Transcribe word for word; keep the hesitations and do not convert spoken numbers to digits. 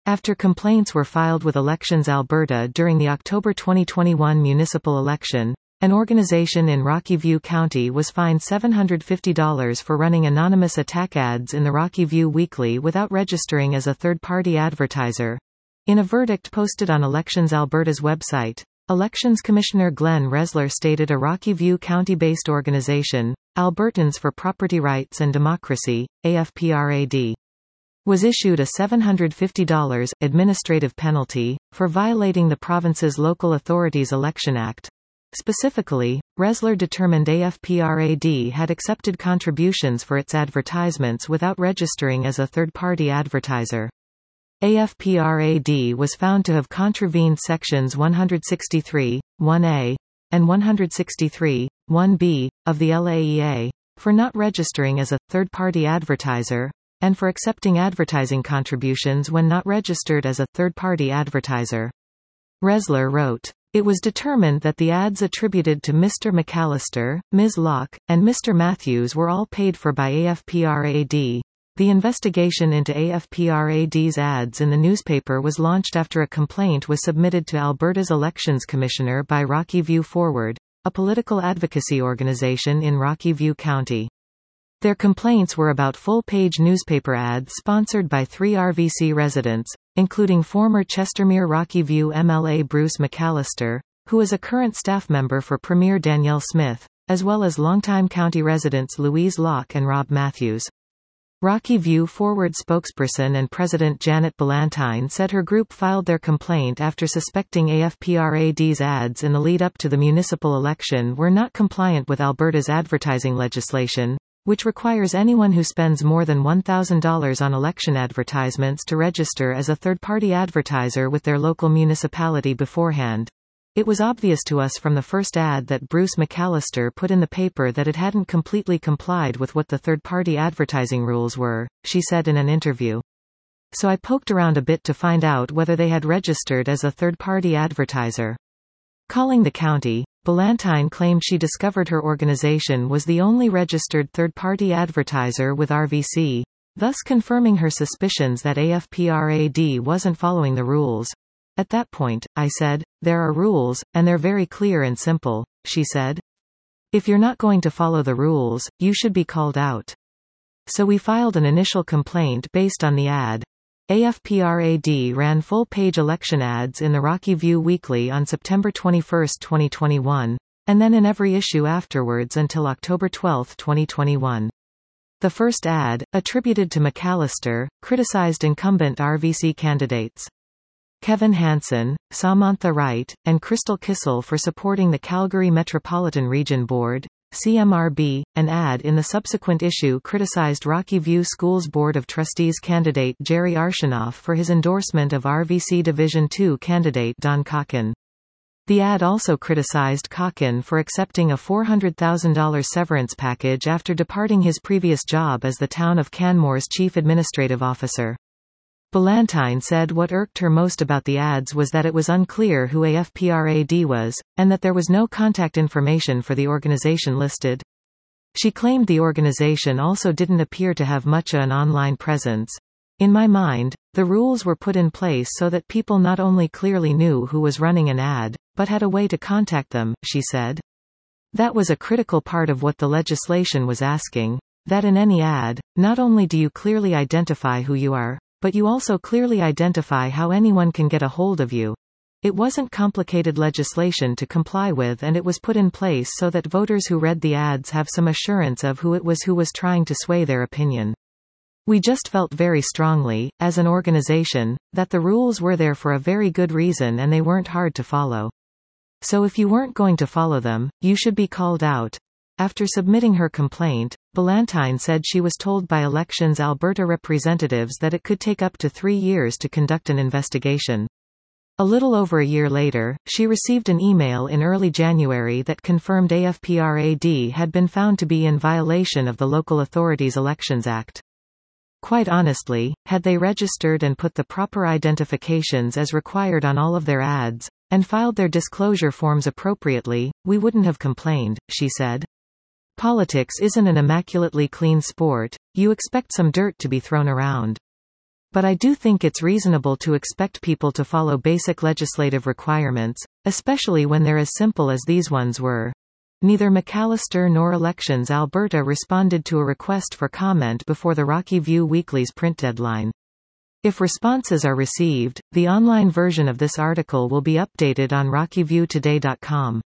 After complaints were filed with Elections Alberta during the October twenty twenty-one municipal election, an organization in Rocky View County was fined seven hundred fifty dollars for running anonymous attack ads in the Rocky View Weekly without registering as a third-party advertiser. In a verdict posted on Elections Alberta's website, Elections Commissioner Glenn Resler stated a Rocky View County-based organization, Albertans for Property Rights and Democracy, A F P R A D, was issued a seven hundred fifty dollars administrative penalty for violating the province's Local Authorities Election Act. Specifically, Resler determined A F P R A D had accepted contributions for its advertisements without registering as a third-party advertiser. A F P R A D was found to have contravened sections one sixty-three, one A, and one sixty-three, one B, of the L A E A, for not registering as a third-party advertiser, and for accepting advertising contributions when not registered as a third-party advertiser. Resler wrote, "It was determined that the ads attributed to Mister McAllister, Miz Locke, and Mister Matthews were all paid for by A F P R A D. The investigation into A F P R A D's ads in the newspaper was launched after a complaint was submitted to Alberta's Elections Commissioner by Rocky View Forward, a political advocacy organization in Rocky View County. Their complaints were about full-page newspaper ads sponsored by three R V C residents, including former Chestermere Rocky View M L A Bruce McAllister, who is a current staff member for Premier Danielle Smith, as well as longtime county residents Louise Locke and Rob Matthews." Rocky View Forward spokesperson and President Janet Ballantyne said her group filed their complaint after suspecting A F P R A D's ads in the lead-up to the municipal election were not compliant with Alberta's advertising legislation, which requires anyone who spends more than one thousand dollars on election advertisements to register as a third-party advertiser with their local municipality beforehand. "It was obvious to us from the first ad that Bruce McAllister put in the paper that it hadn't completely complied with what the third-party advertising rules were," she said in an interview. "So I poked around a bit to find out whether they had registered as a third-party advertiser." Calling the county, Ballantyne claimed she discovered her organization was the only registered third-party advertiser with R V C, thus confirming her suspicions that A F P R A D wasn't following the rules. "At that point, I said, there are rules, and they're very clear and simple," she said. "If you're not going to follow the rules, you should be called out." So we filed an initial complaint based on the ad. A F P R A D ran full-page election ads in the Rocky View Weekly on September twenty-first, twenty twenty-one, and then in every issue afterwards until October twelfth, twenty twenty-one. The first ad, attributed to McAllister, criticized incumbent R V C candidates Kevin Hansen, Samantha Wright, and Crystal Kissel for supporting the Calgary Metropolitan Region Board, C M R B. An ad in the subsequent issue criticized Rocky View Schools Board of Trustees candidate Jerry Arshinoff for his endorsement of R V C Division two candidate Don Cocken. The ad also criticized Cocken for accepting a four hundred thousand dollars severance package after departing his previous job as the town of Canmore's chief administrative officer. Ballantyne said what irked her most about the ads was that it was unclear who A F P R A D was, and that there was no contact information for the organization listed. She claimed the organization also didn't appear to have much of an online presence. "In my mind, the rules were put in place so that people not only clearly knew who was running an ad, but had a way to contact them," she said. "That was a critical part of what the legislation was asking, that in any ad, not only do you clearly identify who you are, but you also clearly identify how anyone can get a hold of you. It wasn't complicated legislation to comply with, and it was put in place so that voters who read the ads have some assurance of who it was who was trying to sway their opinion. We just felt very strongly, as an organization, that the rules were there for a very good reason and they weren't hard to follow. So if you weren't going to follow them, you should be called out." After submitting her complaint, Ballantyne said she was told by Elections Alberta representatives that it could take up to three years to conduct an investigation. A little over a year later, she received an email in early January that confirmed A F P R A D had been found to be in violation of the Local Authorities Elections Act. Quite honestly, had they registered and put the proper identifications as required on all of their ads, and filed their disclosure forms appropriately, we wouldn't have complained, she said. Politics isn't an immaculately clean sport, you expect some dirt to be thrown around. But I do think it's reasonable to expect people to follow basic legislative requirements, especially when they're as simple as these ones were. Neither McAllister nor Elections Alberta responded to a request for comment before the Rocky View Weekly's print deadline. If responses are received, the online version of this article will be updated on rocky view today dot com.